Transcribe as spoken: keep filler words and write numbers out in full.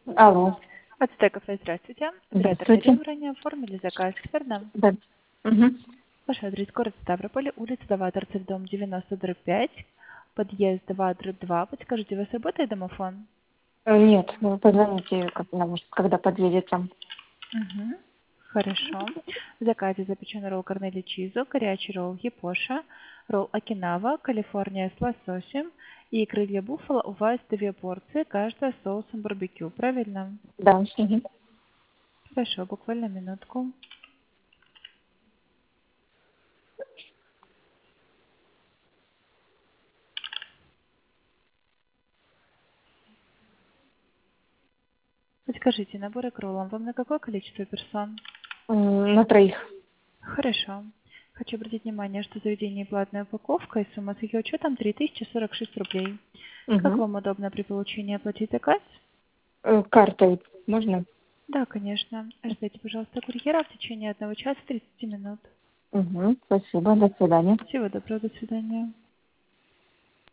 Алло. Ацтеков, здравствуйте. Оператор Здравствуйте. дореврания оформили заказ. Теперь нам. Да. Мгм. Ваш адрес город Ставрополь, улица Новаторцев, дом девяносто дробь пять, подъезд два дробь два. Подскажите, у вас работает домофон? Э, Нет, вы позвоните, когда, может, когда подъедете. Угу. Хорошо. В заказе запечен ролл Корнели Чизо, горячий ролл Япоша, ролл Окинава, Калифорния с лососем и крылья буффало. У вас две порции, каждая с соусом барбекю. Правильно? Да. Мгм. Хорошо, буквально минутку. Подскажите, наборы к роллам вам на какое количество персон? М, На троих. Хорошо. Хочу обратить внимание, что заведение платная упаковка и сумма с ее учетом три тысячи сорок шесть рублей. Как Угу. вам удобно при получении оплатить заказ? Картой можно? Да, конечно. Ждите, пожалуйста, курьера в течение одного часа тридцати минут. Угу. Спасибо. До свидания. Всего доброго, до свидания.